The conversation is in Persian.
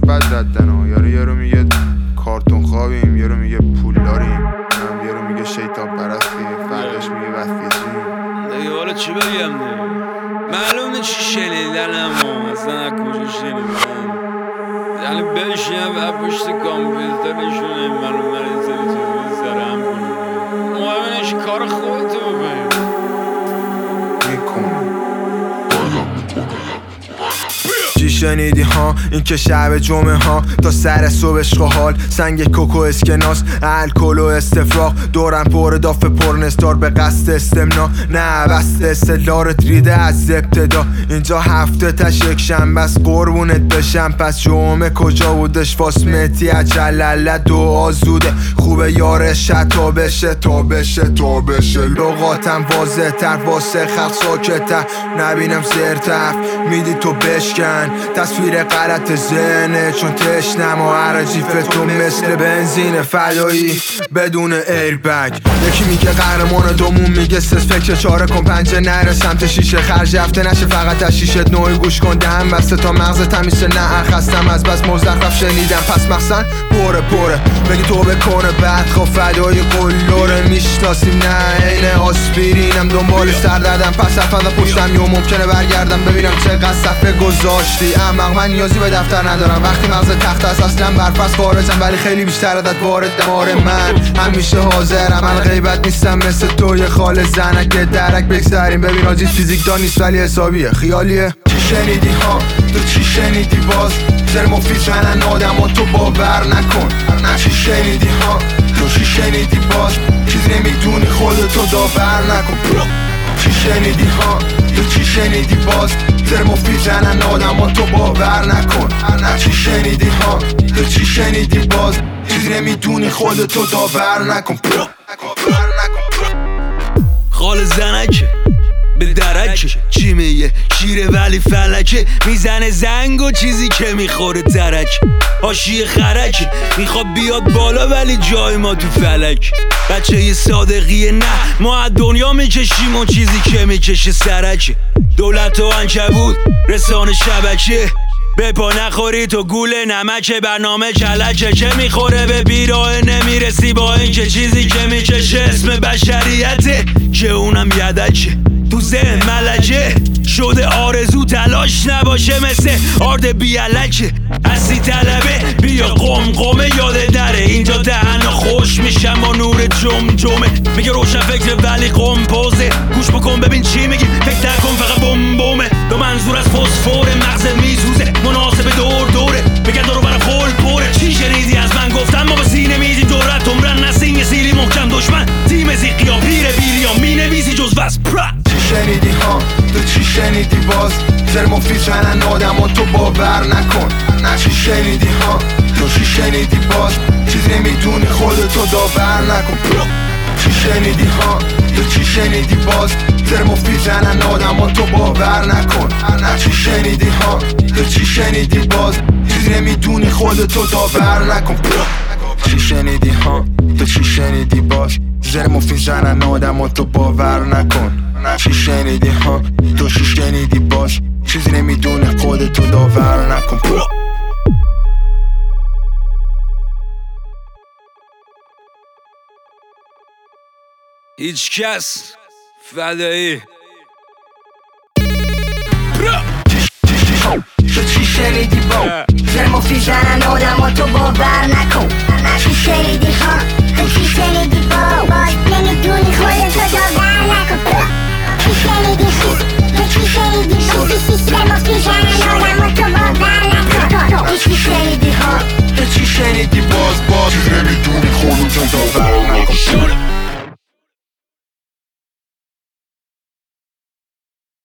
بد ردن ها. یارو میگه کارتون خوابیم، یارو میگه پول داریم، یارو میگه شیطان پرستی، فرداش میگه وفیزیم دیگه. حالا چی بگم دیگه؟ معلومه چی شنیدنم و اصلا از کجا شنیدن. یعنی بشینم و پشت کامپیوترشونه معلوم این سری چیزی سرم کنم. مهمنش کار خودتو بکنیم میکنم. چی شنیدی ها؟ این که شب جمعه ها تا سر صبح عشق و حال، سنگ کوکو اسکناس، الکل و استفراغ، دورم پر دافه پرنستار به قصد استمنا، نه بست استدلارت ریده از ابتدا. اینجا هفته تش یک شنبه است، قربونت بشم پس جمعه کجا بودش؟ فاسمتی اجلله دعا زوده، خوبه یارش تا بشه تا بشه تا بشه. لغاتم واضح تر واسه خلق ساکتر، نبینم زرتف میدی تو بشکن. تصویر غلط ذهنه چون تشنم و عرجیف تو مثل بنزین فدایی بدون ایربگ. یکی میگه قهرمان دومون میگه سس فکر چاره کن پنجه نره سمت شیشه، خرج هفته نشه فقط از شیشه نوعی گوش کن دهم بسته تا مغز تمیشه. نه خستم از بس مزخرف شنیدم پس مخصن پره بگی تو بکنه بعد خب فدای قلوره میشناسیم نه اینه آسپرینم دنبال سردردم پس افنده پشتم یا ممکنه برگردم ببینم چقدر صفحه گذاشتی. احمق من نیازی به دفتر ندارم وقتی مغز تخت است اصلا برپس خارجم، ولی خیلی بیشتر عدد وارد دمار من همیشه حاضرم. من غیبت نیستم مثل توی خال زنک درک بگذاریم ببین آجی فیزیک دان نیست ولی حسابیه خیالیه. چی شنیدی ها؟ تو چی شنیدی باز؟ زر مفید زنن آدم و تو باور نکن. چی شنیدی ها؟ تو چی شنیدی باز؟ چیز نمیدونی خودتو داور نکن. چی شنیدی ها؟ تو چی شنیدی باز؟ زر مفید زنن آدم و تو باور نکن. چی شنیدی ها؟ تو چی شنیدی باز؟ چیز نمیدونی خودتو داور نکن. خال زنکه به درکه چی میگه شیره ولی فلکه میزنه زنگ و چیزی که میخوره درک حاشیه خرکه میخواد بیاد بالا ولی جای ما تو فلک. بچه یه صادقیه نه ما از دنیا میکشیم و چیزی که میکشه سرکه. دولت و عنکبوت رسانه شبکه به پا نخوری تو گوله نمکه برنامه کلکه که میخوره به بیراه نمیرسی با این که چیزی که میکشه اسم بشریته که اونم یدکه تو ذهن ملکه شده آرزو تلاش نباشه مثل آرد بیالکه اصلی طلبه بیا قمقمه یاد دره اینجا دهنا خوش میشم با نور جمجمه میگه روشن فکر ولی قمپوزه گوش بکن ببین چی میگی فکر نکن فقط بمبومه دو منظور از فسفور مغز میسوزه مناسب دوره بگه دارو برا خول پره. چی شنیدی از من گفتم ما به سینه میزیم دورت عمرن نسیم یه سیلی محکم دشمن تیم زیقی ها پیر بیریان مینویسی جز وز چی شنیدی ها؟ تو چی شنیدی باز؟ زر مفید زنن آدم و تو باور نکن. چی شنیدی ها؟ تو چی شنیدی باز؟ چیز نمیدونی خودتو داور نکن. چی شنیدی ها؟ تو چی شنیدی باز؟ زر مفید زنن آدم و تو باور نکن. چی شنیدی ها؟ تو چی شنیدی باز؟ چیز نمیدونی خودتو داور نکن. چی شنیدی ها؟ تو چی شنیدی باز؟ زر مفید زنن آدم و تو باور نکن. چی شنیدی ها؟ تو چی شنیدی باز؟ چیزی نمیدونه خودتو داور نکن. هیچ کس فدایی. تو چی شنیدی باز؟ زر مفید زنن آدم و تو باور